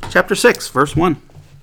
Chapter 6, verse 1.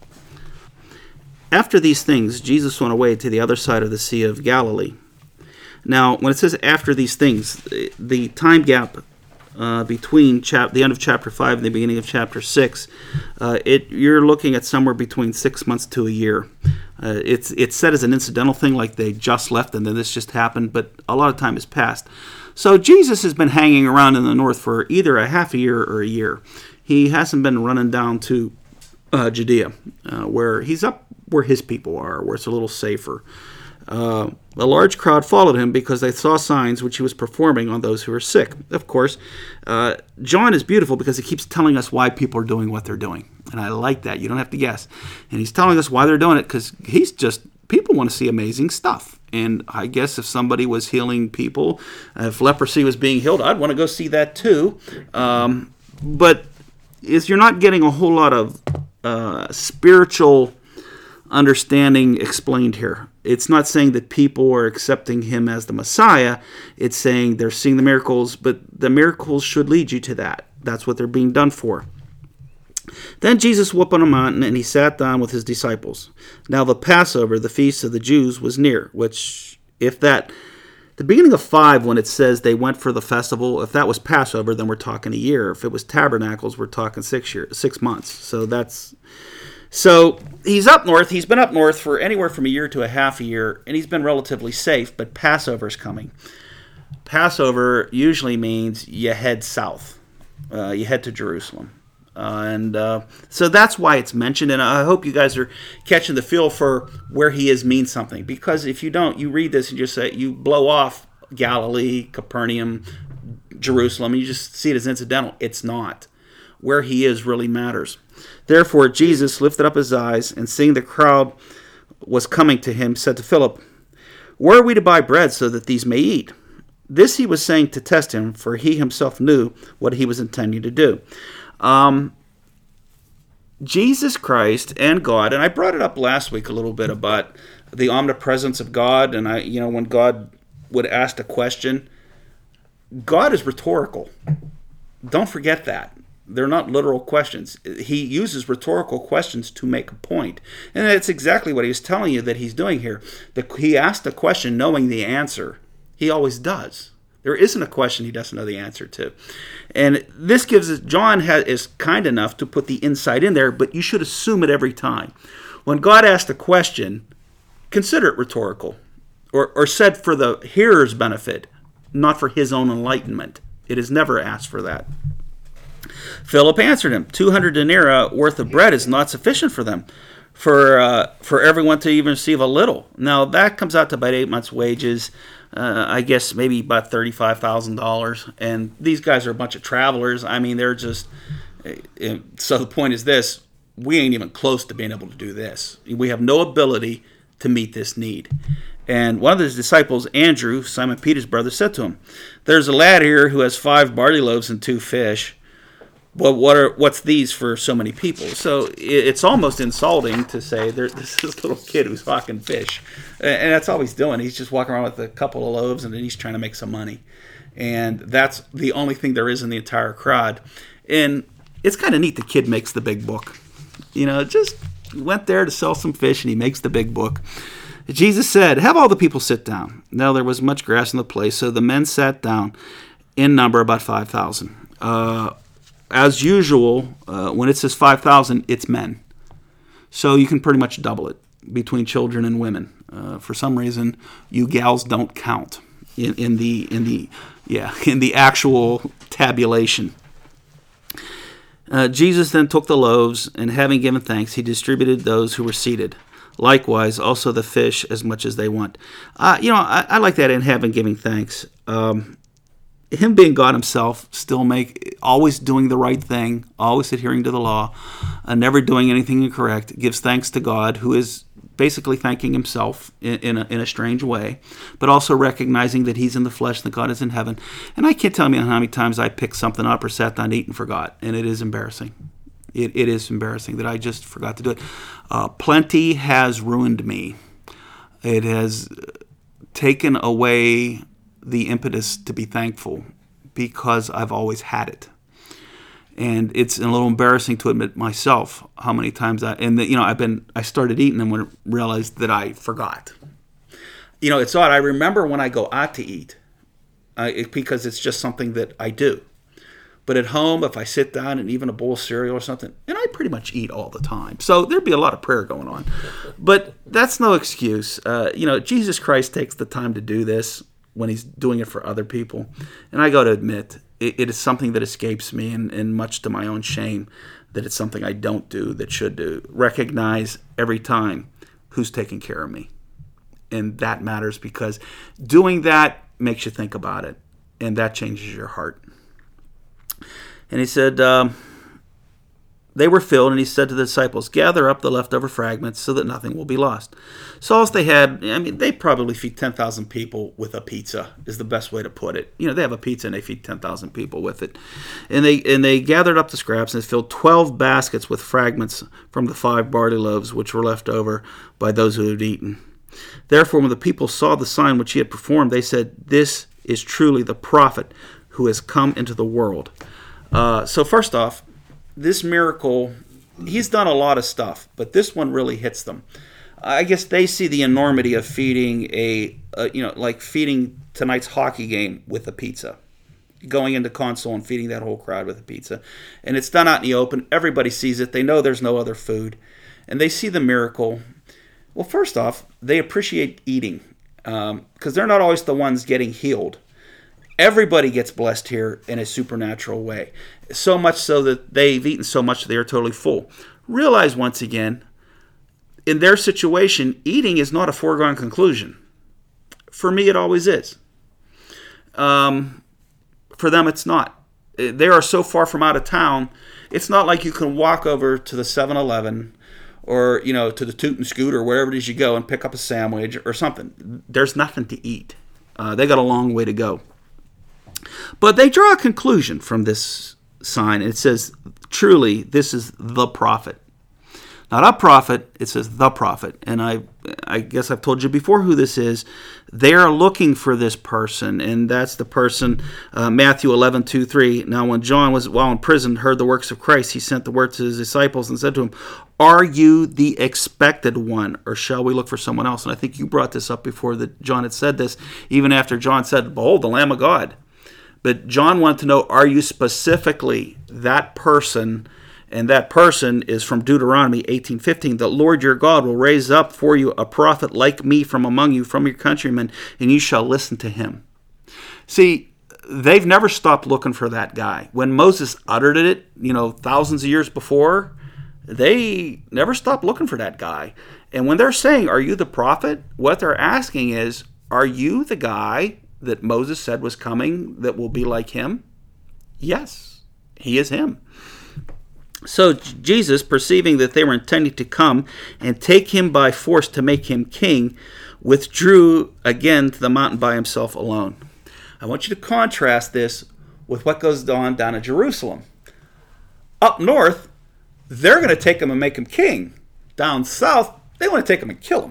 After these things, Jesus went away to the other side of the Sea of Galilee. Now, when it says after these things, the time gap between the end of chapter 5 and the beginning of chapter 6, you're looking at somewhere between 6 months to a year. It's said as an incidental thing, like they just left and then this just happened, but a lot of time has passed. So Jesus has been hanging around in the north for either a half a year or a year. He hasn't been running down to Judea, where he's up where his people are, where it's a little safer. A large crowd followed him because they saw signs which he was performing on those who were sick. Of course, John is beautiful because he keeps telling us why people are doing what they're doing. And I like that. You don't have to guess. And he's telling us why they're doing it because people want to see amazing stuff. And I guess if somebody was healing people, if leprosy was being healed, I'd want to go see that too. But you're not getting a whole lot of spiritual understanding explained here. It's not saying that people are accepting him as the Messiah. It's saying they're seeing the miracles, but the miracles should lead you to that. That's what they're being done for. Then Jesus went up on a mountain, and he sat down with his disciples. Now the Passover, the feast of the Jews, was near, which, the beginning of 5, when it says they went for the festival, if that was Passover, then we're talking a year. If it was Tabernacles, we're talking 6 months. So he's up north. He's been up north for anywhere from a year to a half a year, and he's been relatively safe, but Passover's coming. Passover usually means you head south. You head to Jerusalem. So that's why it's mentioned, and I hope you guys are catching the feel for where he is means something, because if you don't, you read this and just say, you blow off Galilee, Capernaum, Jerusalem, and you just see it as incidental. It's not. Where he is really matters. Therefore, Jesus lifted up his eyes, and seeing the crowd was coming to him, said to Philip, "Where are we to buy bread so that these may eat?" This he was saying to test him, for he himself knew what he was intending to do. Jesus Christ and God, and I brought it up last week a little bit about the omnipresence of God, and when God would ask a question, God is rhetorical. Don't forget that. They're not literal questions. He uses rhetorical questions to make a point. And that's exactly what he was telling you that he's doing here. He asked a question knowing the answer. He always does. There isn't a question he doesn't know the answer to. And this gives us, John is kind enough to put the insight in there, but you should assume it every time. When God asked a question, consider it rhetorical, or said for the hearer's benefit, not for his own enlightenment. It is never asked for that. Philip answered him, 200 denarii worth of bread is not sufficient for them, for everyone to even receive a little. Now, that comes out to about 8 months' wages, I guess maybe about $35,000. And these guys are a bunch of travelers. I mean, they're just... So the point is this, we ain't even close to being able to do this. We have no ability to meet this need. And one of his disciples, Andrew, Simon Peter's brother, said to him, "There's a lad here who has 5 barley loaves and 2 fish. Well, what's these for so many people?" So it's almost insulting to say there's this little kid who's hawking fish. And that's all he's doing. He's just walking around with a couple of loaves, and then he's trying to make some money. And that's the only thing there is in the entire crowd. And it's kind of neat the kid makes the big book. Just went there to sell some fish, and he makes the big book. Jesus said, "Have all the people sit down." Now there was much grass in the place, so the men sat down, in number about 5,000. As usual, when it says 5,000, it's men. So you can pretty much double it between children and women. For some reason, you gals don't count in the actual tabulation. Jesus then took the loaves, and having given thanks, he distributed those who were seated. Likewise, also the fish, as much as they want. I like that in having giving thanks. Him being God himself, always doing the right thing, always adhering to the law, never doing anything incorrect, gives thanks to God, who is basically thanking himself in a strange way, but also recognizing that he's in the flesh and that God is in heaven. And I can't tell you how many times I picked something up or sat down to eat and forgot, and it is embarrassing. It is embarrassing that I just forgot to do it. Plenty has ruined me. It has taken away the impetus to be thankful because I've always had it. And it's a little embarrassing to admit myself how many times I started eating and when I realized that I forgot. It's odd. I remember when I go out to eat, because it's just something that I do. But at home, if I sit down and even a bowl of cereal or something, and I pretty much eat all the time. So there'd be a lot of prayer going on. But that's no excuse. Jesus Christ takes the time to do this when he's doing it for other people. And I got to admit, it is something that escapes me, and much to my own shame, that it's something I don't do that should do. Recognize every time who's taking care of me. And that matters, because doing that makes you think about it. And that changes your heart. And he said, they were filled, and he said to the disciples, gather up the leftover fragments so that nothing will be lost. So as they had, they probably feed 10,000 people with a pizza, is the best way to put it. They have a pizza and they feed 10,000 people with it. And they gathered up the scraps and filled 12 baskets with fragments from the 5 barley loaves which were left over by those who had eaten. Therefore, when the people saw the sign which he had performed, they said, this is truly the prophet who has come into the world. So first off, this miracle, he's done a lot of stuff, but this one really hits them. I guess they see the enormity of feeding like feeding tonight's hockey game with a pizza. Going into console and feeding that whole crowd with a pizza. And it's done out in the open. Everybody sees it. They know there's no other food. And they see the miracle. Well, first off, they appreciate eating, because they're not always the ones getting healed. Everybody gets blessed here in a supernatural way. So much so that they've eaten so much they are totally full. Realize once again, in their situation, eating is not a foregone conclusion. For me, it always is. For them, it's not. They are so far from out of town, it's not like you can walk over to the 7-Eleven or, to the Toot and Scoot or wherever it is you go and pick up a sandwich or something. There's nothing to eat. They got a long way to go. But they draw a conclusion from this sign. It says, truly, this is the prophet. Not a prophet, it says the prophet. And I guess I've told you before who this is. They are looking for this person, and that's the person, Matthew 11:2-3. Now when John was while in prison heard the works of Christ, he sent the word to his disciples and said to him, are you the expected one, or shall we look for someone else? And I think you brought this up before, that John had said this, even after John said, behold, the Lamb of God. But John wanted to know, are you specifically that person? And that person is from Deuteronomy 18:15. The Lord your God will raise up for you a prophet like me from among you, from your countrymen, and you shall listen to him. See, they've never stopped looking for that guy. When Moses uttered it, thousands of years before, they never stopped looking for that guy. And when they're saying, are you the prophet? What they're asking is, are you the guy that Moses said was coming that will be like him? Yes, he is him. So Jesus, perceiving that they were intending to come and take him by force to make him king, withdrew again to the mountain by himself alone. I want you to contrast this with what goes on down in Jerusalem. Up north, they're going to take him and make him king. Down south, they want to take him and kill him.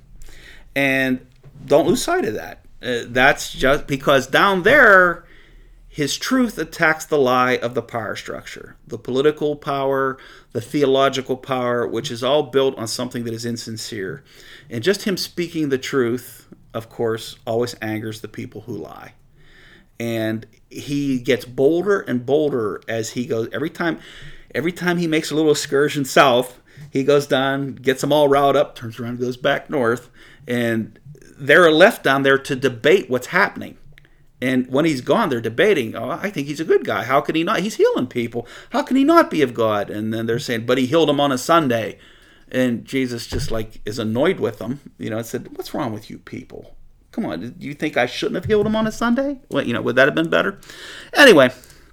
And don't lose sight of that. That's just because down there, his truth attacks the lie of the power structure, the political power, the theological power, which is all built on something that is insincere. And just him speaking the truth, of course, always angers the people who lie. And he gets bolder and bolder as he goes. Every time he makes a little excursion south, he goes down, gets them all riled up, turns around, goes back north, and they're left down there to debate what's happening. And when he's gone, they're debating, I think he's a good guy. How can he not? He's healing people. How can he not be of God? And then they're saying, but he healed them on a Sunday. And Jesus just is annoyed with them, and said, what's wrong with you people? Come on, do you think I shouldn't have healed him on a Sunday? Well, would that have been better? Anyway,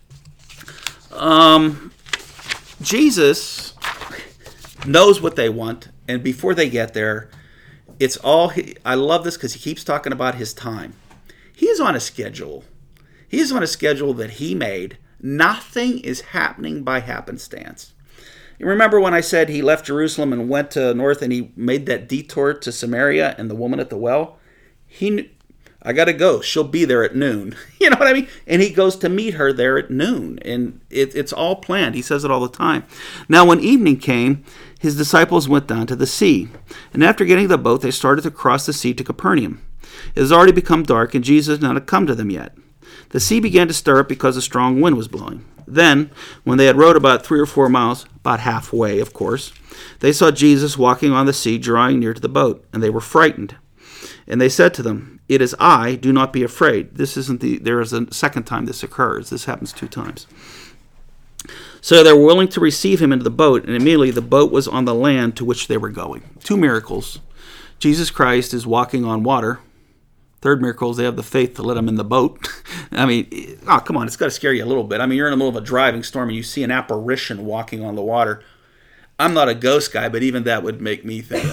Jesus knows what they want. And before they get there, it's all, I love this because he keeps talking about his time. He's on a schedule. He's on a schedule that he made. Nothing is happening by happenstance. You remember when I said he left Jerusalem and went to north and he made that detour to Samaria and the woman at the well? I got to go. She'll be there at noon. You know what I mean? And he goes to meet her there at noon. And it's all planned. He says it all the time. Now, when evening came, his disciples went down to the sea. And after getting the boat, they started to cross the sea to Capernaum. It has already become dark, and Jesus had not come to them yet. The sea began to stir up because a strong wind was blowing. Then, when they had rowed about 3 or 4 miles, about halfway, of course, they saw Jesus walking on the sea, drawing near to the boat, and they were frightened. And they said to them, "It is I, do not be afraid." There is a second time this occurs. This happens 2 times. So they were willing to receive him into the boat, and immediately the boat was on the land to which they were going. 2 miracles. Jesus Christ is walking on water. Third miracle is they have the faith to let him in the boat. I mean, come on, it's got to scare you a little bit. I mean, you're in the middle of a driving storm and you see an apparition walking on the water. I'm not a ghost guy, but even that would make me think,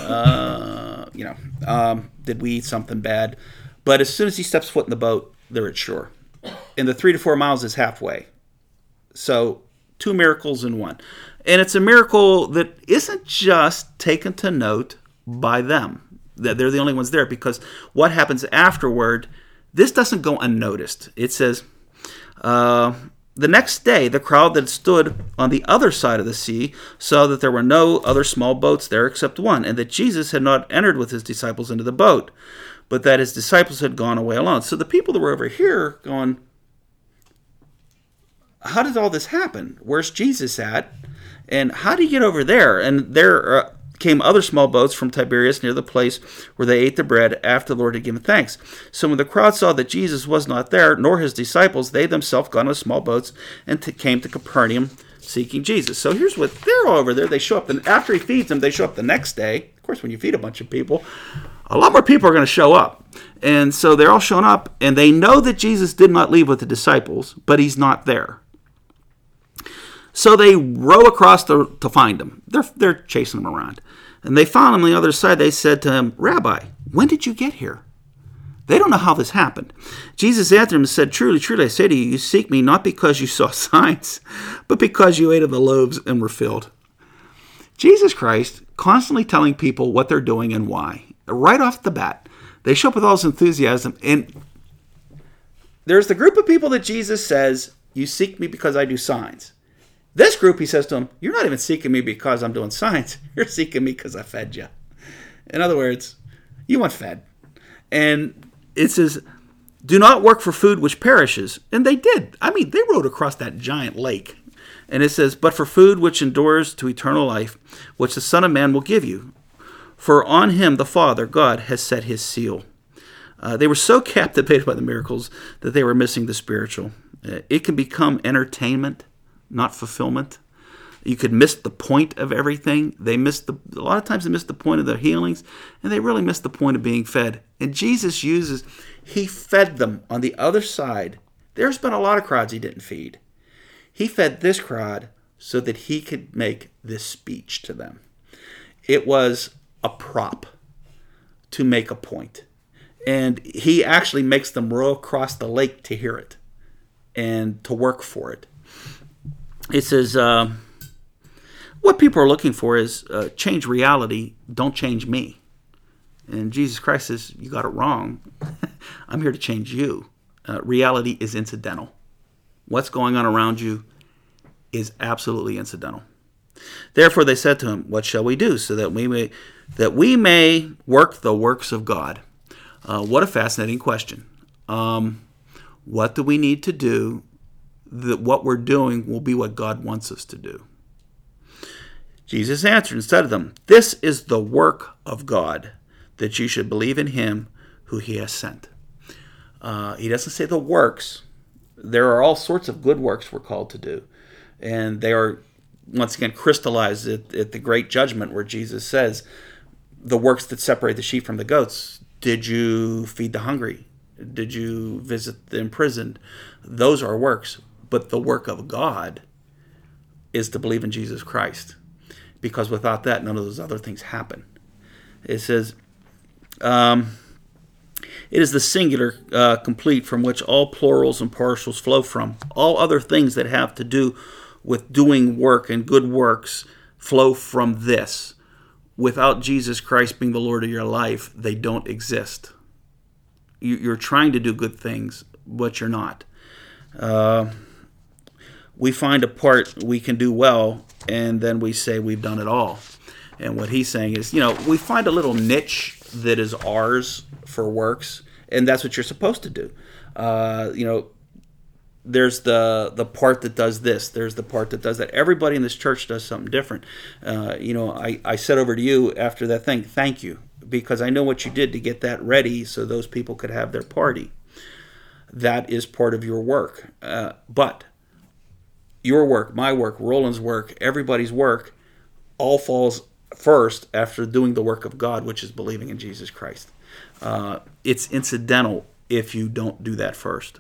did we eat something bad? But as soon as he steps foot in the boat, they're at shore. And the 3 to 4 miles is halfway. So 2 miracles in 1. And it's a miracle that isn't just taken to note by them, that they're the only ones there, because what happens afterward, this doesn't go unnoticed. It says, the next day, the crowd that stood on the other side of the sea saw that there were no other small boats there except one, and that Jesus had not entered with his disciples into the boat, but that his disciples had gone away alone. So the people that were over here going, how did all this happen? Where's Jesus at? And how did he get over there? And there came other small boats from Tiberias near the place where they ate the bread after the Lord had given thanks. So when the crowd saw that Jesus was not there, nor his disciples, they themselves got into small boats and came to Capernaum seeking Jesus. So here's what they're all over there. They show up, and after he feeds them, they show up the next day. Of course, when you feed a bunch of people, a lot more people are going to show up. And so they're all showing up, and they know that Jesus did not leave with the disciples, but he's not there. So they row across to find him. They're chasing him around. And they found him on the other side. They said to him, "Rabbi, when did you get here?" They don't know how this happened. Jesus answered them and said, "Truly, truly, I say to you, you seek me not because you saw signs, but because you ate of the loaves and were filled." Jesus Christ constantly telling people what they're doing and why. Right off the bat, they show up with all this enthusiasm. And there's the group of people that Jesus says, "You seek me because I do signs." This group, he says to them, "You're not even seeking me because I'm doing signs. You're seeking me because I fed you." In other words, you want fed. And it says, "Do not work for food which perishes." And they did. I mean, they rowed across that giant lake. And it says, "But for food which endures to eternal life, which the Son of Man will give you. For on him the Father, God, has set his seal." They were so captivated by the miracles that they were missing the spiritual. It can become entertainment, not fulfillment. You could miss the point of everything. A lot of times they miss the point of their healings, and they really miss the point of being fed. And Jesus he fed them on the other side. There's been a lot of crowds he didn't feed. He fed this crowd so that he could make this speech to them. It was a prop to make a point. And he actually makes them row across the lake to hear it and to work for it. It says, what people are looking for is change reality, don't change me. And Jesus Christ says, you got it wrong. I'm here to change you. Reality is incidental. What's going on around you is absolutely incidental. Therefore they said to him, "What shall we do so that we may work the works of God?" What a fascinating question. What do we need to do that what we're doing will be what God wants us to do? Jesus answered and said to them, "This is the work of God, that you should believe in him who he has sent." He doesn't say the works. There are all sorts of good works we're called to do. And they are, once again, crystallized at the great judgment where Jesus says, the works that separate the sheep from the goats. Did you feed the hungry? Did you visit the imprisoned? Those are works. But the work of God is to believe in Jesus Christ. Because without that, none of those other things happen. It says, it is the singular complete from which all plurals and partials flow from. All other things that have to do with doing work and good works flow from this. Without Jesus Christ being the Lord of your life, they don't exist. You're trying to do good things, but you're not. We find a part we can do well, and then we say we've done it all. And what he's saying is, we find a little niche that is ours for works, and that's what you're supposed to do. There's the part that does this. There's the part that does that. Everybody in this church does something different. I said over to you after that thing, thank you, because I know what you did to get that ready so those people could have their party. That is part of your work. But your work, my work, Roland's work, everybody's work, all falls first after doing the work of God, which is believing in Jesus Christ. It's incidental if you don't do that first.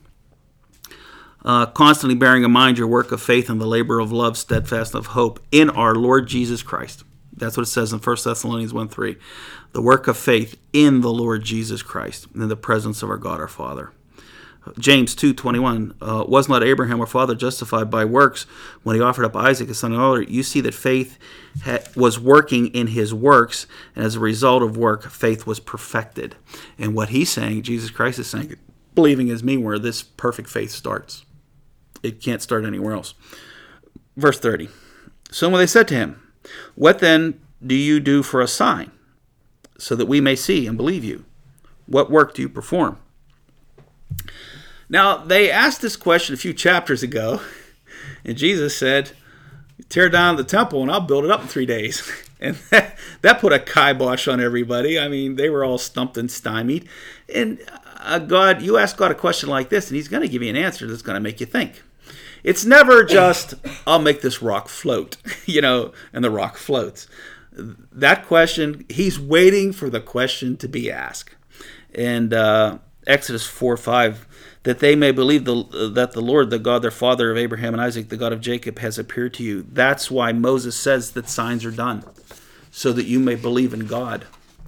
Constantly bearing in mind your work of faith and the labor of love, steadfast of hope in our Lord Jesus Christ. That's what it says in 1 Thessalonians 1:3. The work of faith in the Lord Jesus Christ, in the presence of our God our Father. James 2:21, was not Abraham our father justified by works when he offered up Isaac his son and daughter? You see that faith was working in his works, and as a result of work, faith was perfected. And what he's saying, Jesus Christ is saying, believing is me where this perfect faith starts. It can't start anywhere else. Verse 30, so when they said to him, what then do you do for a sign, so that we may see and believe you? What work do you perform? Now, they asked this question a few chapters ago, and Jesus said, tear down the temple and I'll build it up in 3 days. And that put a kibosh on everybody. I mean, they were all stumped and stymied. And you ask God a question like this, and he's going to give you an answer that's going to make you think. It's never just, I'll make this rock float, and the rock floats. That question, he's waiting for the question to be asked. And Exodus 4:5, that they may believe that the Lord, the God, their father of Abraham and Isaac, the God of Jacob, has appeared to you. That's why Moses says that signs are done, so that you may believe in God.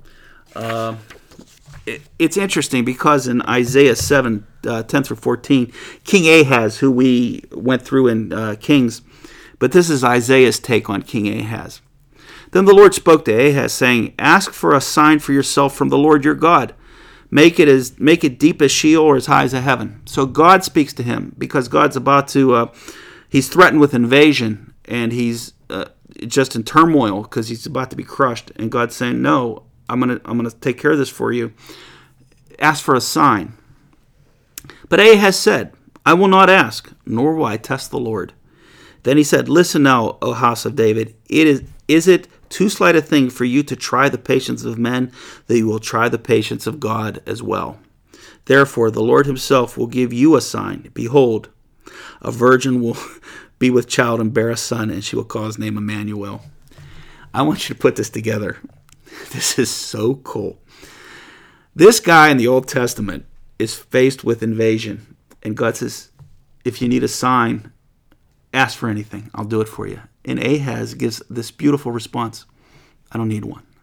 It's interesting because in Isaiah 7, 10 through 14, King Ahaz, who we went through in Kings, but this is Isaiah's take on King Ahaz. Then the Lord spoke to Ahaz, saying, ask for a sign for yourself from the Lord your God. Make it deep as Sheol or as high as a heaven. So God speaks to him because God's about to, he's threatened with invasion, and he's just in turmoil because he's about to be crushed. And God's saying, no, I'm gonna take care of this for you. Ask for a sign. But Ahaz said, I will not ask, nor will I test the Lord. Then he said, listen now, O house of David, is it too slight a thing for you to try the patience of men, that you will try the patience of God as well? Therefore, the Lord himself will give you a sign. Behold, a virgin will be with child and bear a son, and she will call his name Emmanuel. I want you to put this together. This is so cool. This guy in the Old Testament is faced with invasion, and God says, if you need a sign, ask for anything. I'll do it for you. And Ahaz gives this beautiful response. I don't need one.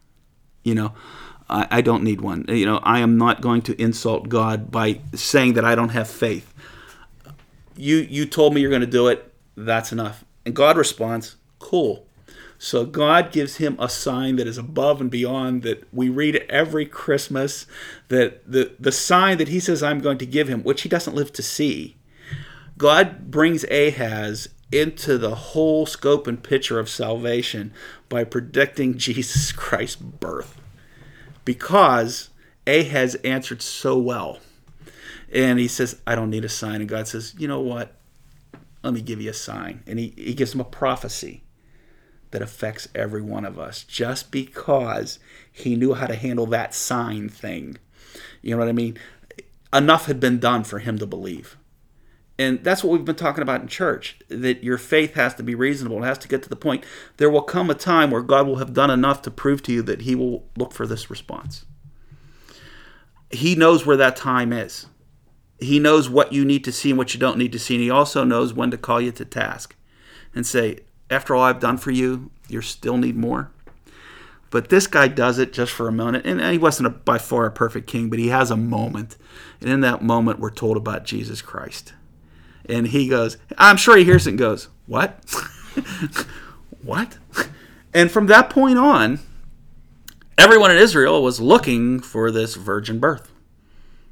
I don't need one. I am not going to insult God by saying that I don't have faith. You told me you're going to do it. That's enough. And God responds, cool. So God gives him a sign that is above and beyond, that we read every Christmas, that the sign that he says I'm going to give him, which he doesn't live to see. God brings Ahaz into the whole scope and picture of salvation by predicting Jesus Christ's birth, because Ahaz answered so well. And he says, I don't need a sign. And God says, you know what? Let me give you a sign. And he gives him a prophecy that affects every one of us, just because he knew how to handle that sign thing. You know what I mean? Enough had been done for him to believe. And that's what we've been talking about in church, that your faith has to be reasonable. It has to get to the point. There will come a time where God will have done enough to prove to you that he will look for this response. He knows where that time is. He knows what you need to see and what you don't need to see. And he also knows when to call you to task and say, after all I've done for you, you still need more. But this guy does it just for a moment. And he wasn't by far a perfect king, but he has a moment. And in that moment, we're told about Jesus Christ. And he goes, I'm sure he hears it and goes, what? What? And from that point on, everyone in Israel was looking for this virgin birth.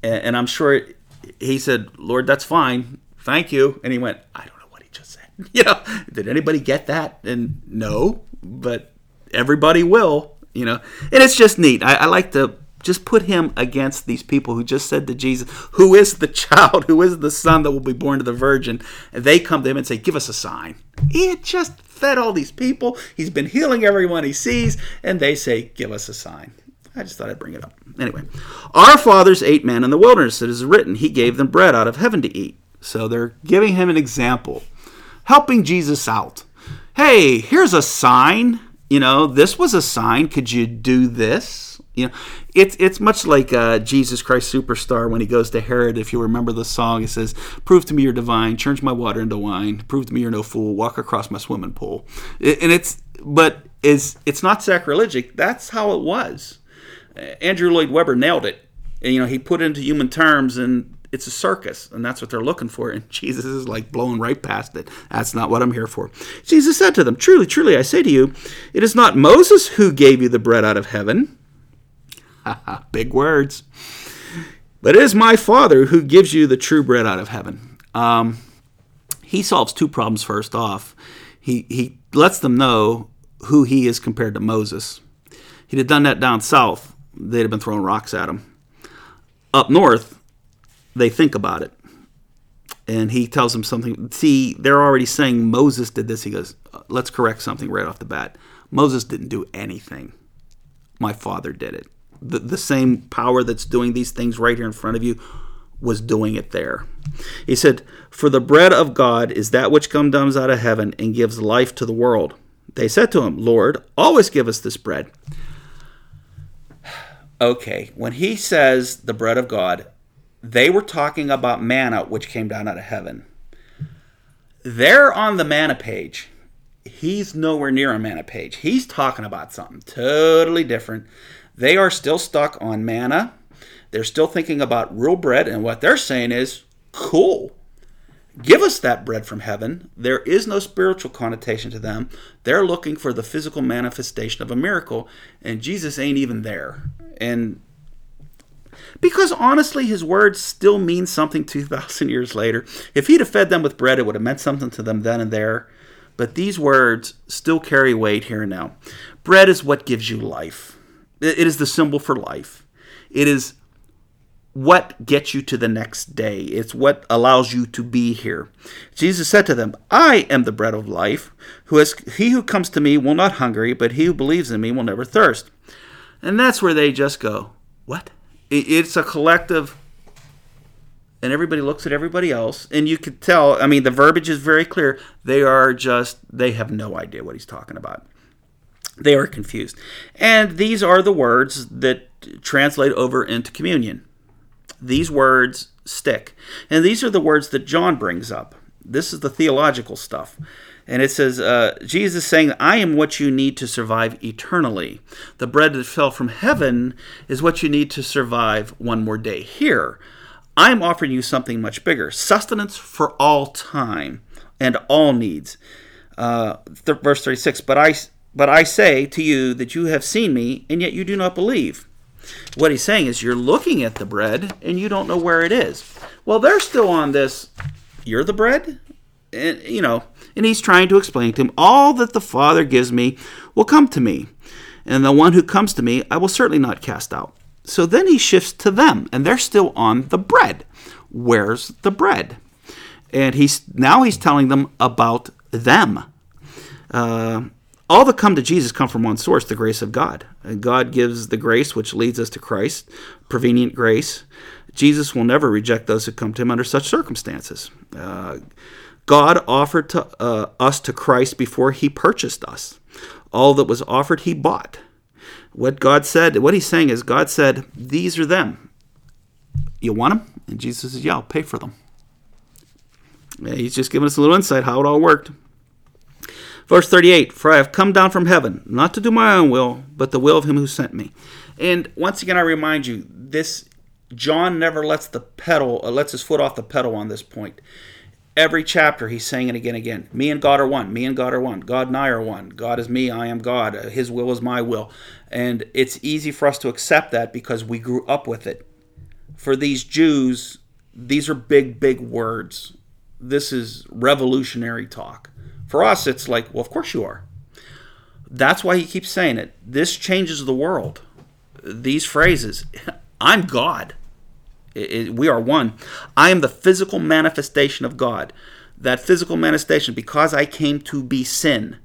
And I'm sure he said, Lord, that's fine. Thank you. And he went, I don't know what he just said. Did anybody get that? And no, but everybody will, And it's just neat. I like to just put him against these people who just said to Jesus, who is the child, who is the son that will be born to the virgin. And they come to him and say, give us a sign. He had just fed all these people. He's been healing everyone he sees. And they say, give us a sign. I just thought I'd bring it up. Anyway, our fathers ate manna in the wilderness. It is written, he gave them bread out of heaven to eat. So they're giving him an example, helping Jesus out. Hey, here's a sign. This was a sign. Could you do this? It's much like Jesus Christ Superstar when he goes to Herod. If you remember the song, it says, prove to me you're divine, change my water into wine, prove to me you're no fool, walk across my swimming pool. It's not sacrilegic. That's how it was. Andrew Lloyd Webber nailed it. And, he put it into human terms, and it's a circus, and that's what they're looking for. And Jesus is like blowing right past it. That's not what I'm here for. Jesus said to them, truly, truly, I say to you, it is not Moses who gave you the bread out of heaven. Big words. But it is my Father who gives you the true bread out of heaven. He solves two problems first off. He lets them know who he is compared to Moses. He'd have done that down south, they'd have been throwing rocks at him. Up north, they think about it. And he tells them something. See, they're already saying Moses did this. He goes, let's correct something right off the bat. Moses didn't do anything. My Father did it. The same power that's doing these things right here in front of you was doing it there. He said, for the bread of God is that which comes out of heaven and gives life to the world. They said to him, Lord, always give us this bread. Okay, when he says the bread of God, they were talking about manna, which came down out of heaven. They're on the manna page. He's nowhere near a manna page. He's talking about something totally different. They are still stuck on manna. They're still thinking about real bread, and what they're saying is, cool. Give us that bread from heaven. There is no spiritual connotation to them. They're looking for the physical manifestation of a miracle, and Jesus ain't even there. And because honestly, his words still mean something 2,000 years later. If he'd have fed them with bread, it would have meant something to them then and there. But these words still carry weight here and now. Bread is what gives you life. It is the symbol for life. It is what gets you to the next day. It's what allows you to be here. Jesus said to them, I am the bread of life. He who comes to me will not hunger, but he who believes in me will never thirst. And that's where they just go, what? It's a collective, and everybody looks at everybody else, and you could tell, the verbiage is very clear. They have no idea what he's talking about. They are confused. And these are the words that translate over into communion. These words stick. And these are the words that John brings up. This is the theological stuff. And it says, Jesus saying, I am what you need to survive eternally. The bread that fell from heaven is what you need to survive one more day here. I'm offering you something much bigger. Sustenance for all time and all needs. Verse 36, but I say to you that you have seen me, and yet you do not believe. What he's saying is you're looking at the bread, and you don't know where it is. Well, they're still on this, you're the bread? And, and he's trying to explain to him, all that the Father gives me will come to me. And the one who comes to me, I will certainly not cast out. So then he shifts to them, and they're still on the bread. Where's the bread? And he's telling them about them. All that come to Jesus come from one source, the grace of God. And God gives the grace which leads us to Christ, prevenient grace. Jesus will never reject those who come to him under such circumstances. God offered to us to Christ before he purchased us. All that was offered, he bought. What he's saying is, God said, these are them. You want them? And Jesus says, yeah, I'll pay for them. He's just giving us a little insight how it all worked. Verse 38, for I have come down from heaven, not to do my own will, but the will of him who sent me. And once again, I remind you, John never lets his foot off the pedal on this point. Every chapter, he's saying it again and again. Me and God are one. Me and God are one. God and I are one. God is me. I am God. His will is my will. And it's easy for us to accept that because we grew up with it. for these Jews, these are big, big words. This is revolutionary talk. For us, it's like, well, of course you are. That's why he keeps saying it. This changes the world. These phrases, I'm God. We are one. I am the physical manifestation of God. That physical manifestation, because I came to be sin,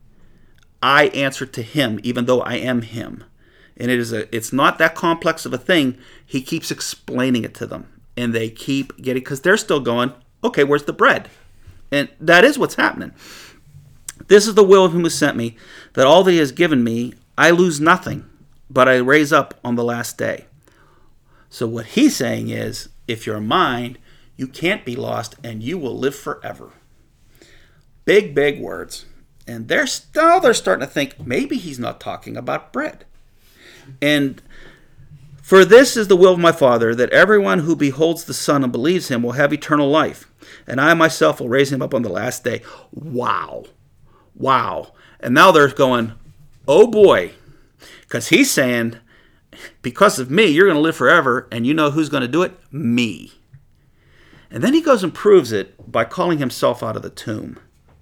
I answer to him, even though I am him. And it's not that complex of a thing. He keeps explaining it to them. And they keep getting, because they're still going, okay, where's the bread? And that is what's happening. This is the will of him who sent me, that all that he has given me, I lose nothing, but I raise up on the last day. So what he's saying is, if you're mine, you can't be lost, and you will live forever. Big, big words. And they're starting to think, maybe he's not talking about bread. And for this is the will of my Father, that everyone who beholds the Son and believes him will have eternal life. And I myself will raise him up on the last day. Wow. Wow. And now they're going, oh boy. Because he's saying, because of me, you're going to live forever. And you know who's going to do it? Me. And then he goes and proves it by calling himself out of the tomb.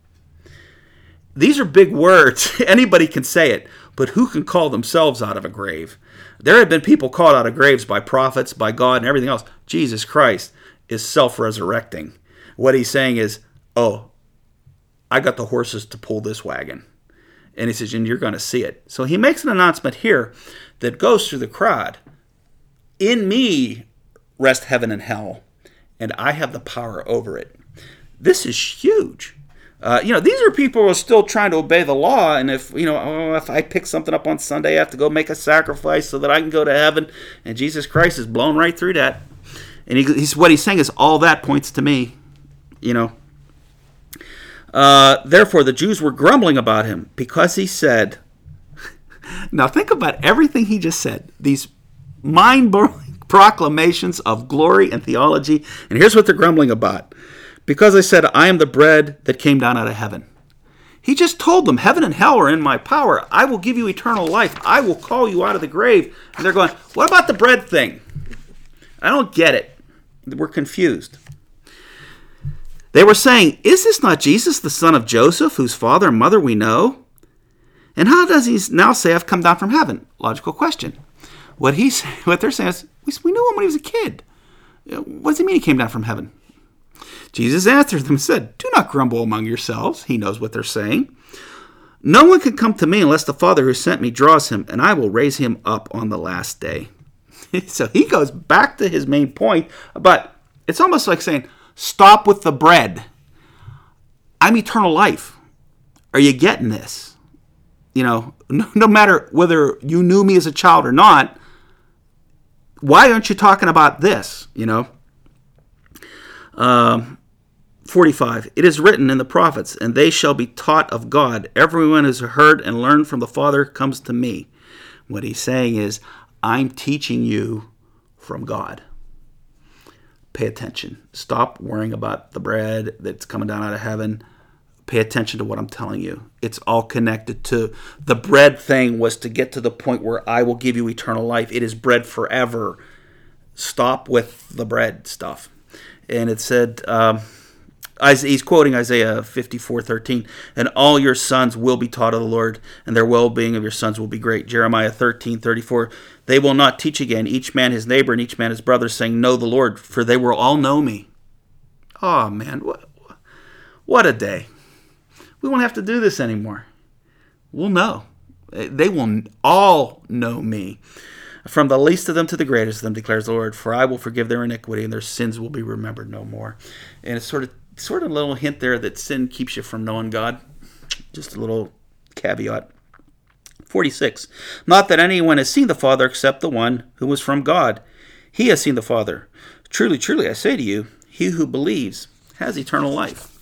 These are big words. Anybody can say it. But who can call themselves out of a grave? There have been people called out of graves by prophets, by God, and everything else. Jesus Christ is self-resurrecting. What he's saying is, oh, I got the horses to pull this wagon. And he says, and you're going to see it. So he makes an announcement here that goes through the crowd. In me rest heaven and hell, and I have the power over it. This is huge. These are people who are still trying to obey the law, and if I pick something up on Sunday, I have to go make a sacrifice so that I can go to heaven, and Jesus Christ is blown right through that. And what he's saying is all that points to me, Therefore the Jews were grumbling about him because he said, now think about everything he just said, these mind-blowing proclamations of glory and theology, and here's what they're grumbling about. Because I said, I am the bread that came down out of heaven. He just told them, heaven and hell are in my power. I will give you eternal life. I will call you out of the grave. And they're going, what about the bread thing? I don't get it. We're confused. They were saying, is this not Jesus, the son of Joseph, whose father and mother we know? And how does he now say, I've come down from heaven? Logical question. What they're saying is, we knew him when he was a kid. What does he mean he came down from heaven? Jesus answered them and said, do not grumble among yourselves. He knows what they're saying. No one can come to me unless the Father who sent me draws him, and I will raise him up on the last day. So he goes back to his main point, but it's almost like saying, stop with the bread. I'm eternal life. Are you getting this? No matter whether you knew me as a child or not, why aren't you talking about this? 45, it is written in the prophets, and they shall be taught of God. Everyone who has heard and learned from the Father comes to me. What he's saying is, I'm teaching you from God. Pay attention. Stop worrying about the bread that's coming down out of heaven. Pay attention to what I'm telling you. It's all connected to the bread thing was to get to the point where I will give you eternal life. It is bread forever. Stop with the bread stuff. And it said, he's quoting Isaiah 54:13, and all your sons will be taught of the Lord, and their well-being of your sons will be great. Jeremiah 13:34, they will not teach again, each man his neighbor and each man his brother, saying, know the Lord, for they will all know me. Oh, man, what a day. We won't have to do this anymore. We'll know. They will all know me. From the least of them to the greatest of them, declares the Lord, for I will forgive their iniquity, and their sins will be remembered no more. And it's sort of a little hint there that sin keeps you from knowing God. Just a little caveat. 46. Not that anyone has seen the Father except the one who was from God. He has seen the Father. Truly, truly, I say to you, he who believes has eternal life.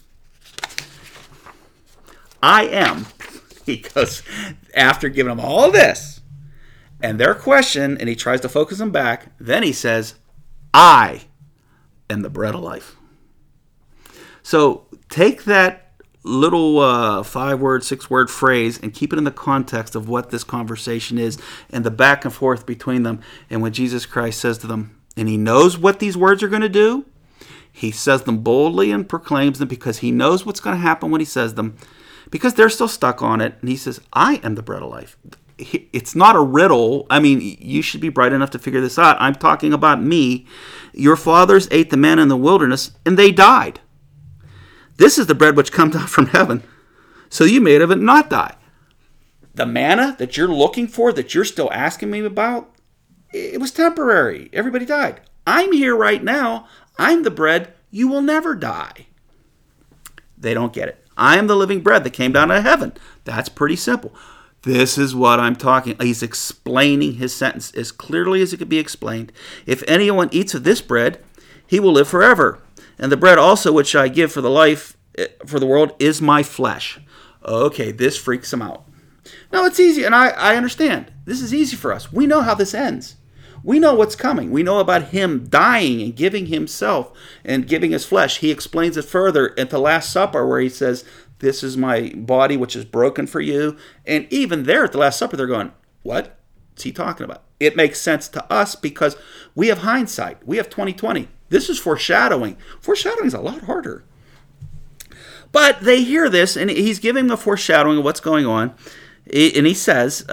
I am, he goes, after giving them all this, and their question, and he tries to focus them back, then he says, I am the bread of life. So take that little 5-word, 6-word phrase and keep it in the context of what this conversation is and the back and forth between them. And when Jesus Christ says to them, and he knows what these words are going to do. He says them boldly and proclaims them because he knows what's going to happen when he says them, because they're still stuck on it. And he says, I am the bread of life. It's not a riddle. I mean, you should be bright enough to figure this out. I'm talking about me. Your fathers ate the manna in the wilderness, and they died. This is the bread which comes down from heaven, so you may of it not die. The manna that you're looking for, that you're still asking me about, it was temporary. Everybody died. I'm here right now. I'm the bread. You will never die. They don't get it. I am the living bread that came down out of heaven. That's pretty simple. This is what I'm talking. He's explaining his sentence as clearly as it could be explained. If anyone eats of this bread, he will live forever. And the bread also which I give for the life, for the world, is my flesh. Okay, this freaks him out. No, it's easy, and I understand. This is easy for us. We know how this ends. We know what's coming. We know about him dying and giving himself and giving his flesh. He explains it further at the Last Supper where he says, this is my body which is broken for you. And even there at the Last Supper, they're going, what is he talking about? It makes sense to us because we have hindsight. We have 2020. This is foreshadowing. Foreshadowing is a lot harder. But they hear this, and he's giving them a foreshadowing of what's going on. And he says,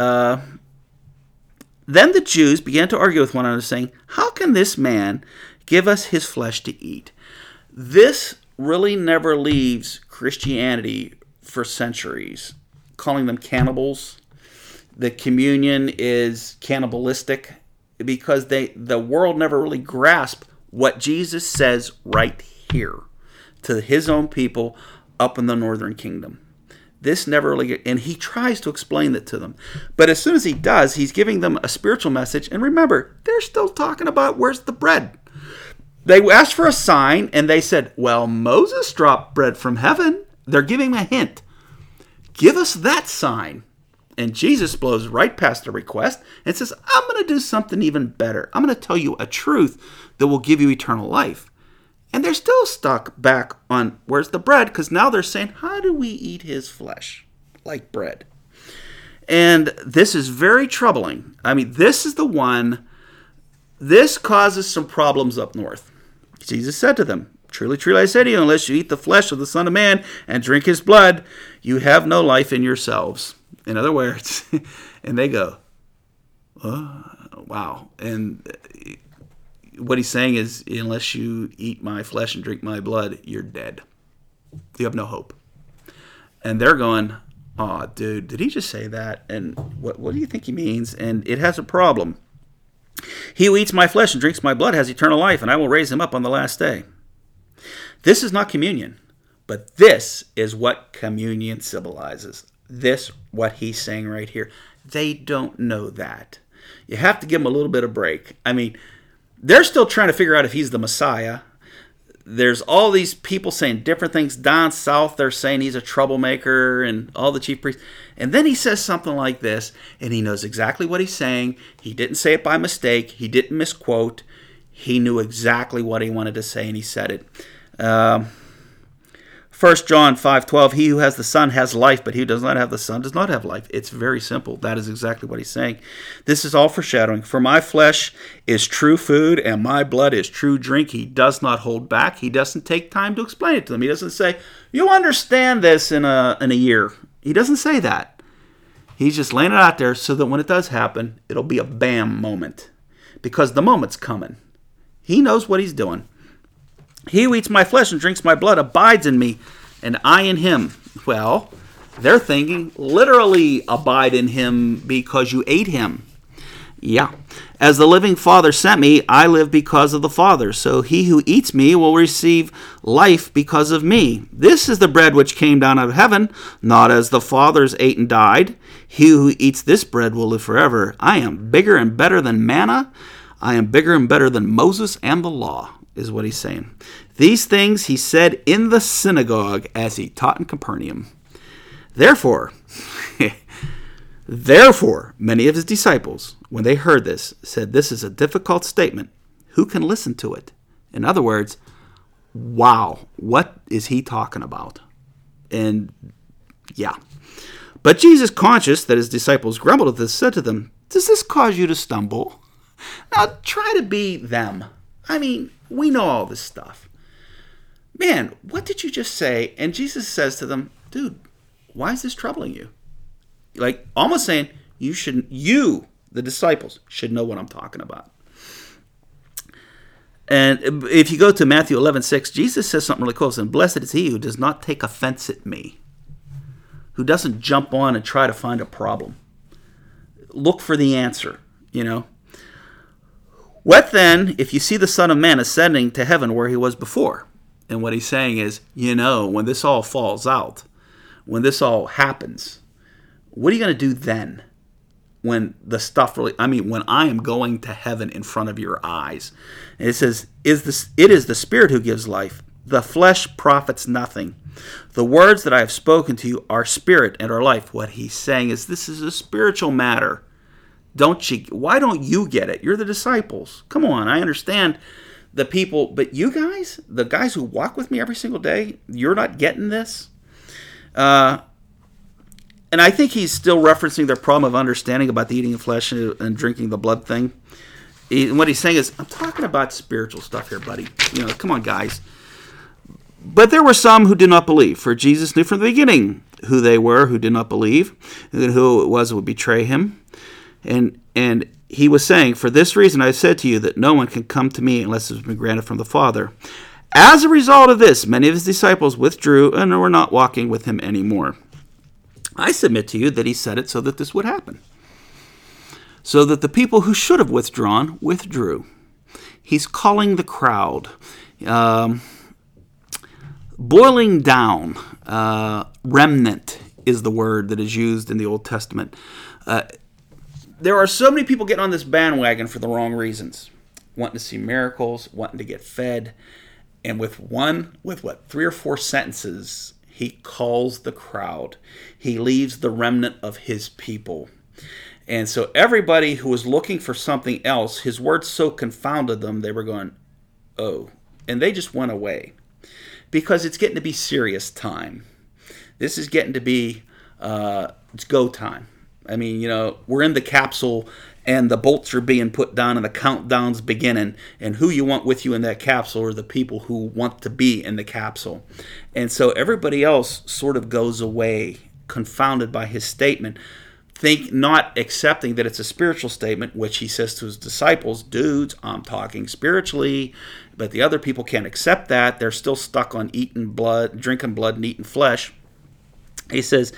then the Jews began to argue with one another, saying, how can this man give us his flesh to eat? This really never leaves Christianity for centuries, calling them cannibals. The communion is cannibalistic because the world never really grasped what Jesus says right here to his own people up in the northern kingdom. This never really, and he tries to explain it to them. But as soon as he does, he's giving them a spiritual message. And remember, they're still talking about where's the bread. They asked for a sign, and they said, well, Moses dropped bread from heaven. They're giving a hint. Give us that sign. And Jesus blows right past the request and says, I'm going to do something even better. I'm going to tell you a truth that will give you eternal life. And they're still stuck back on where's the bread, because now they're saying, how do we eat his flesh like bread? And this is very troubling. I mean, this is the one, this causes some problems up north. Jesus said to them, truly, truly, I say to you, unless you eat the flesh of the Son of Man and drink his blood, you have no life in yourselves. In other words, and they go, oh, wow. And what he's saying is, unless you eat my flesh and drink my blood, you're dead. You have no hope. And they're going, oh, dude, did he just say that? And what do you think he means? And it has a problem. He who eats my flesh and drinks my blood has eternal life, and I will raise him up on the last day. This is not communion, but this is what communion symbolizes. This, what he's saying right here. They don't know that. You have to give them a little bit of break. I mean, they're still trying to figure out if he's the Messiah. There's all these people saying different things. Down south, they're saying he's a troublemaker and all the chief priests. And then he says something like this, and he knows exactly what he's saying. He didn't say it by mistake. He didn't misquote. He knew exactly what he wanted to say, and he said it. 1 John 5:12, he who has the Son has life, but he who does not have the Son does not have life. It's very simple. That is exactly what he's saying. This is all foreshadowing. For my flesh is true food, and my blood is true drink. He does not hold back. He doesn't take time to explain it to them. He doesn't say, you'll understand this in a year. He doesn't say that. He's just laying it out there so that when it does happen, it'll be a bam moment. Because the moment's coming. He knows what he's doing. He who eats my flesh and drinks my blood abides in me, and I in him. Well, they're thinking literally abide in him because you ate him. Yeah. As the living Father sent me, I live because of the Father. So he who eats me will receive life because of me. This is the bread which came down out of heaven, not as the fathers ate and died. He who eats this bread will live forever. I am bigger and better than manna. I am bigger and better than Moses and the law, is what he's saying. These things he said in the synagogue as he taught in Capernaum. Therefore, many of his disciples, when they heard this, said, this is a difficult statement. Who can listen to it? In other words, wow, what is he talking about? And yeah. But Jesus, conscious that his disciples grumbled at this, said to them, does this cause you to stumble? Now try to be them. I mean, we know all this stuff. Man, what did you just say? And Jesus says to them, dude, why is this troubling you? Like, almost saying, you, the disciples, should know what I'm talking about. And if you go to Matthew 11:6, Jesus says something really close. And blessed is he who does not take offense at me, who doesn't jump on and try to find a problem. Look for the answer, What then if you see the Son of Man ascending to heaven where he was before? And what he's saying is, when this all falls out, when this all happens, what are you going to do then? When the stuff when I am going to heaven in front of your eyes. And it says, it is the Spirit who gives life. The flesh profits nothing. The words that I have spoken to you are spirit and are life. What he's saying is this is a spiritual matter. Why don't you get it? You're the disciples. Come on, I understand the people, but you guys, the guys who walk with me every single day, you're not getting this? And I think he's still referencing their problem of understanding about the eating of flesh and drinking the blood thing. And what he's saying is, I'm talking about spiritual stuff here, buddy. Come on, guys. But there were some who did not believe, for Jesus knew from the beginning who they were who did not believe, and who it was who would betray him. And he was saying, for this reason I have said to you that no one can come to me unless it has been granted from the Father. As a result of this, many of his disciples withdrew and were not walking with him anymore. I submit to you that he said it so that this would happen. So that the people who should have withdrawn, withdrew. He's calling the crowd. Boiling down. Remnant is the word that is used in the Old Testament. There are so many people getting on this bandwagon for the wrong reasons. Wanting to see miracles, wanting to get fed. And with 3 or 4 sentences, he calls the crowd. He leaves the remnant of his people. And so everybody who was looking for something else, his words so confounded them, they were going, oh. And they just went away. Because it's getting to be serious time. This is getting to be, it's go time. I mean, we're in the capsule and the bolts are being put down and the countdown's beginning. And who you want with you in that capsule are the people who want to be in the capsule. And so everybody else sort of goes away, confounded by his statement, not accepting that it's a spiritual statement, which he says to his disciples, dudes, I'm talking spiritually, but the other people can't accept that. They're still stuck on drinking blood and eating flesh. He says,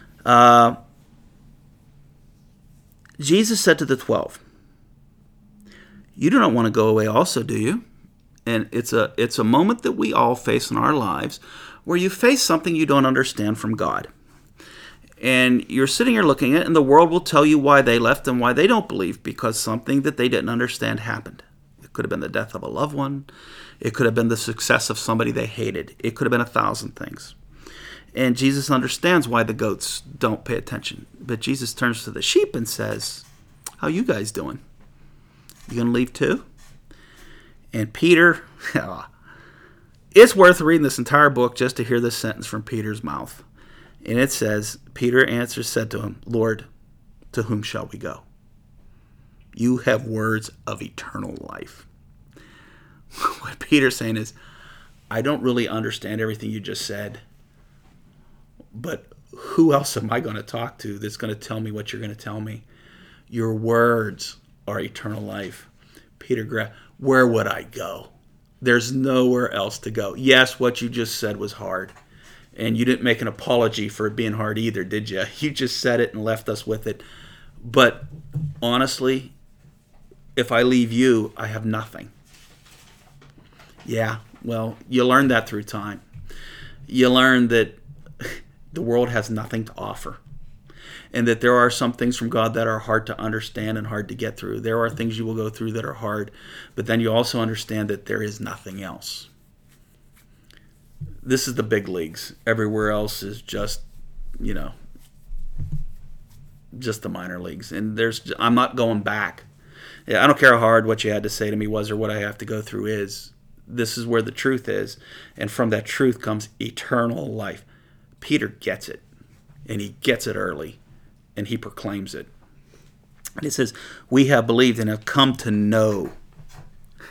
Jesus said to the 12, you do not want to go away also, do you? And it's a moment that we all face in our lives where you face something you don't understand from God. And you're sitting here looking at it, and the world will tell you why they left and why they don't believe, because something that they didn't understand happened. It could have been the death of a loved one. It could have been the success of somebody they hated. It could have been 1,000 things. And Jesus understands why the goats don't pay attention. But Jesus turns to the sheep and says, how you guys doing? You going to leave too? And Peter, it's worth reading this entire book just to hear this sentence from Peter's mouth. And it says, Peter said to him, Lord, to whom shall we go? You have words of eternal life. What Peter's saying is, I don't really understand everything you just said, but who else am I going to talk to that's going to tell me what you're going to tell me? Your words are eternal life. Peter, where would I go? There's nowhere else to go. Yes, what you just said was hard. And you didn't make an apology for it being hard either, did you? You just said it and left us with it. But honestly, if I leave you, I have nothing. Yeah, well, you learn that through time. You learn that the world has nothing to offer. And that there are some things from God that are hard to understand and hard to get through. There are things you will go through that are hard. But then you also understand that there is nothing else. This is the big leagues. Everywhere else is just, just the minor leagues. And I'm not going back. I don't care how hard what you had to say to me was or what I have to go through is. This is where the truth is. And from that truth comes eternal life. Peter gets it. And he gets it early. And he proclaims it. And it says, we have believed and have come to know.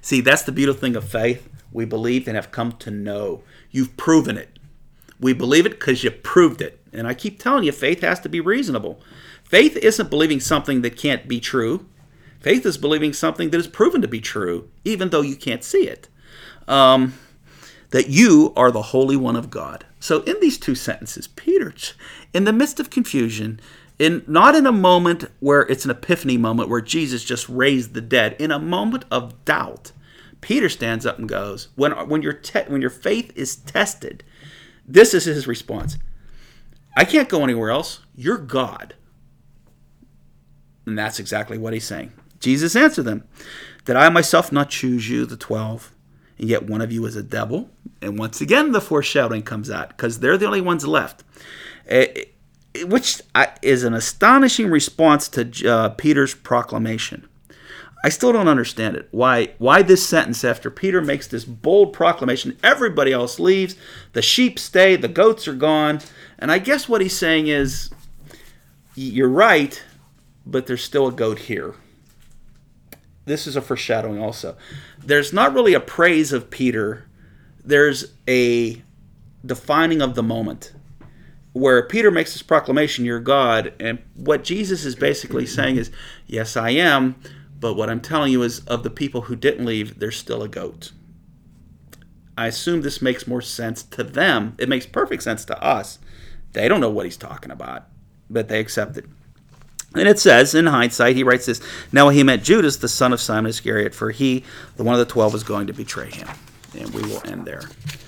See, that's the beautiful thing of faith. We believe and have come to know. You've proven it. We believe it because you proved it. And I keep telling you, faith has to be reasonable. Faith isn't believing something that can't be true. Faith is believing something that is proven to be true, even though you can't see it. That you are the Holy One of God. So in these two sentences, Peter, in the midst of confusion, not in a moment where it's an epiphany moment where Jesus just raised the dead, in a moment of doubt, Peter stands up and goes, when your faith is tested, this is his response. I can't go anywhere else. You're God. And that's exactly what he's saying. Jesus answered them, did I myself not choose you, the 12, and yet one of you is a devil? And once again, the foreshadowing comes out, because they're the only ones left. Which is an astonishing response to Peter's proclamation. I still don't understand it. Why this sentence after Peter makes this bold proclamation, everybody else leaves, the sheep stay, the goats are gone, and I guess what he's saying is, you're right, but there's still a goat here. This is a foreshadowing also. There's not really a praise of Peter. There's a defining of the moment where Peter makes this proclamation, you're God, and what Jesus is basically saying is, yes, I am, but what I'm telling you is of the people who didn't leave, there's still a goat. I assume this makes more sense to them. It makes perfect sense to us. They don't know what he's talking about, but they accept it. And it says, in hindsight, he writes this, now he meant Judas, the son of Simon Iscariot, for he, the one of the 12, was going to betray him. And we will end there.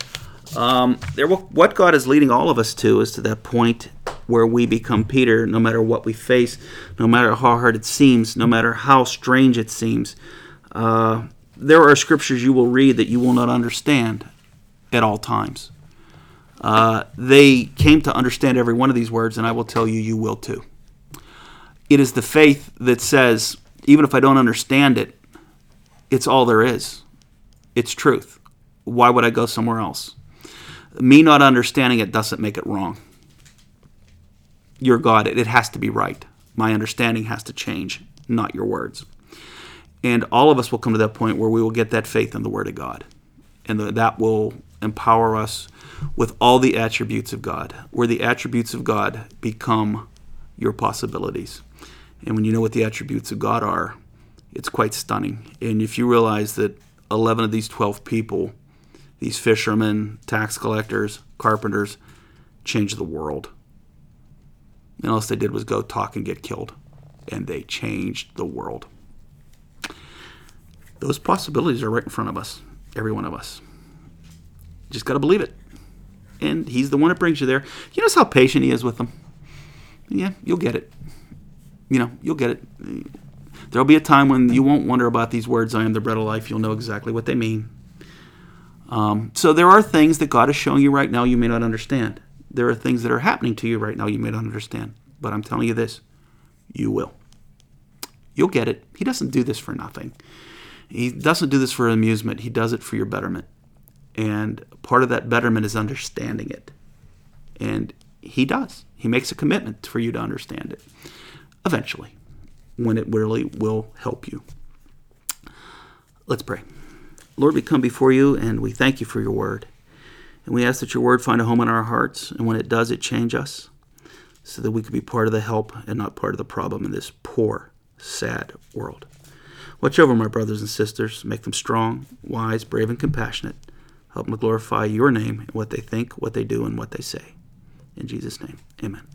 What God is leading all of us to is to that point where we become Peter, no matter what we face, no matter how hard it seems, no matter how strange it seems. There are scriptures you will read that you will not understand at all times. They came to understand every one of these words, and I will tell you, you will too. It is the faith that says, even if I don't understand it, it's all there is. It's truth. Why would I go somewhere else? Me not understanding it doesn't make it wrong. You're God. It has to be right. My understanding has to change, not your words. And all of us will come to that point where we will get that faith in the Word of God. And that will empower us with all the attributes of God, where the attributes of God become your possibilities. And when you know what the attributes of God are, it's quite stunning. And if you realize that 11 of these 12 people, these fishermen, tax collectors, carpenters, changed the world. And all they did was go talk and get killed. And they changed the world. Those possibilities are right in front of us, every one of us. Just got to believe it. And he's the one that brings you there. You notice how patient he is with them? Yeah, you'll get it. You'll get it. There'll be a time when you won't wonder about these words, I am the bread of life. You'll know exactly what they mean. So there are things that God is showing you right now you may not understand. There are things that are happening to you right now you may not understand. But I'm telling you this, you will. You'll get it. He doesn't do this for nothing. He doesn't do this for amusement. He does it for your betterment. And part of that betterment is understanding it. And he does. He makes a commitment for you to understand it. Eventually, when it really will help you. Let's pray. Lord, we come before you and we thank you for your word. And we ask that your word find a home in our hearts. And when it does, it change us so that we could be part of the help and not part of the problem in this poor, sad world. Watch over my brothers and sisters. Make them strong, wise, brave, and compassionate. Help them to glorify your name in what they think, what they do, and what they say. In Jesus' name, amen.